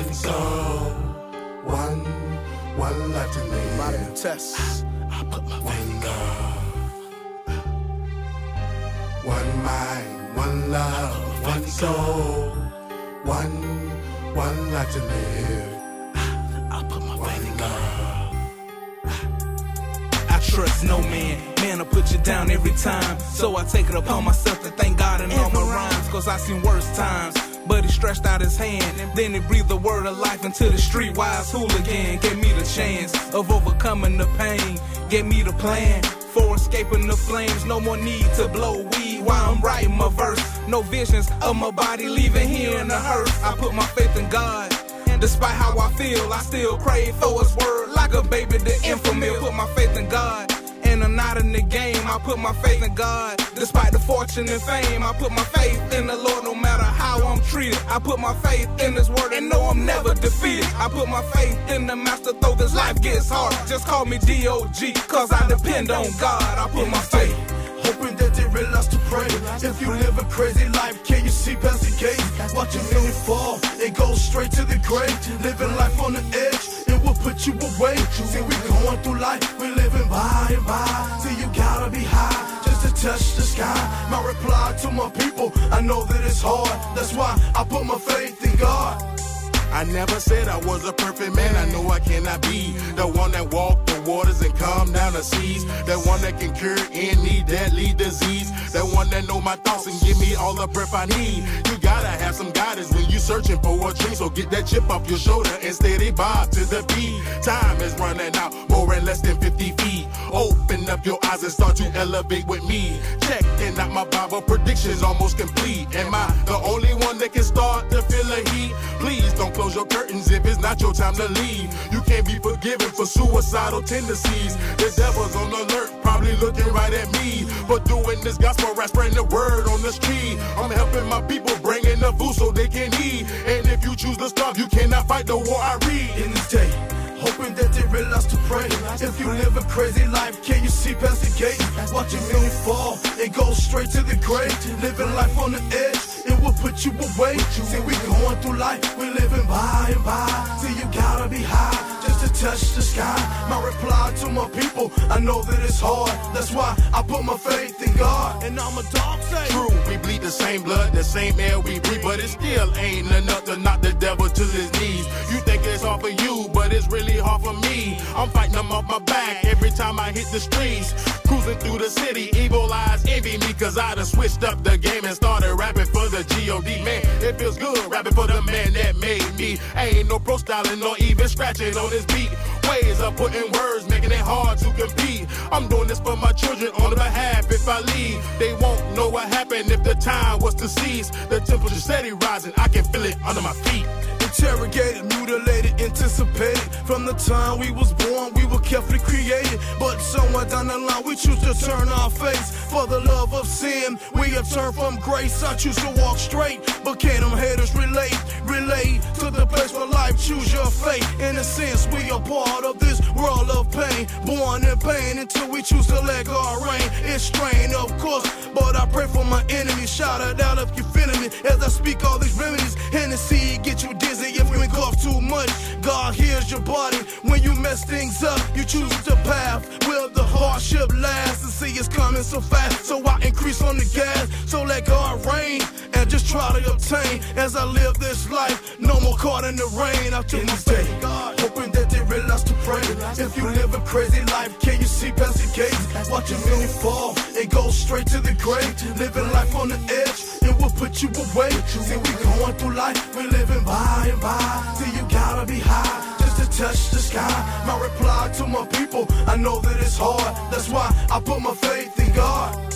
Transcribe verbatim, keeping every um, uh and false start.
one soul, one, one life to live. Modern tests. I put my faith in God. One mind, one love, one soul, one, one life to live. I put my faith in God. I trust no man, man, I put you down every time. So I take it upon myself to thank God in all my rhymes. Cause I seen worse times, but he stretched out his hand. Then he breathed the word of life into the streetwise hooligan. Gave me the chance of overcoming the pain. Gave me the plan for escaping the flames. No more need to blow weed while I'm writing my verse. No visions of my body leaving here in the hearse. I put my faith in God. Despite how I feel, I still crave for his word. Like a baby, the infamous. Put my faith in God. And I'm not in the game, I put my faith in God. Despite the fortune and fame, I put my faith in the Lord no matter how I'm treated. I put my faith in his word and know I'm never defeated. I put my faith in the master though this life gets hard. Just call me D O G, cause I depend on God. I put my faith. Hoping that they realize to pray. If you live a crazy life, can you see past the gate? Watching many fall, it goes straight to the grave. Living life on the edge, it will put you away. See, we going through life, we living by and by. See, you gotta be high just to touch the sky. My reply to my people, I know that it's hard. That's why I put my faith in God. I never said I was a perfect man, I know I cannot be the one that walked the waters and calm down the seas, the one that can cure any deadly disease, the one that know my thoughts and give me all the breath I need. You gotta have some guidance when you searching for a dream, so get that chip off your shoulder and steady bob to the beat. Time is running out, more and less than fifty feet. Open up your eyes and start to elevate with me. Checking out my Bible predictions almost complete. Am I the only one that can start to feel the heat? Please don't close your curtains if it's not your time to leave. You can't be forgiven for suicidal tendencies. The devil's on alert, probably looking right at me for doing this gospel rap, spreading the word on the street. I'm helping my people, bringing the food so they can eat. And if you choose to starve, you cannot fight the war I read. In this day, hoping that they realize to pray. If you live a crazy life, can you see past the gate? Watching many fall, it goes straight to the grave. Living life on the edge, it will put you away. See, we going through life, we living by and by. See, you gotta be high just to touch the sky. My reply to my people, I know that it's hard. That's why I put my faith in God. And I'm a dog say true, we bleed the same blood, the same air we breathe, but it still ain't enough to knock the devil to his knees. You think it's hard for you, but it's really hard for me. I'm fighting them off my back every time I hit the streets. Cruising through the city, evil eyes envy me, cause I done switched up the game and started rapping for the G O D. Man, it feels good rapping for the man that made me. Ain't no pro styling or even scratching on this beat. Ways of putting words, making it hard to compete. I'm doing this for my children on the behalf. If I leave, they won't know what happened if the time was to cease. The temperature steady rising, I can feel it under my feet. Interrogated, mutilated, anticipated. From the time we was born, we were carefully created. But somewhere down the line, we choose to turn our face. For the love of sin, we have turned from grace. I choose to walk straight, but can them haters relate? Relate to the place where life choose your fate. In a sense, we are part of this world of pain. Born in pain until we choose to let God reign. It's strained, of course, but I pray for my enemies. Shout it out if you're feeling it as I speak all these remedies. Hennessy get you dizzy if you engulf too much. God hears your body when you mess things up. You choose the path where the hardship lasts. And see it's coming so fast, so I increase on the gas. So let God reign and just try to obtain as I live this life. No more caught in the rain. I took my day, hoping that they realize to pray. If you live a crazy life, can you see past the gates? Watching many fall, it goes straight to the grave. Living life on the edge, it will put you away. See, we going through life, we living by and by. See, you gotta be high just to touch the sky. My reply to my people, I know that it's hard. That's why I put my faith in God.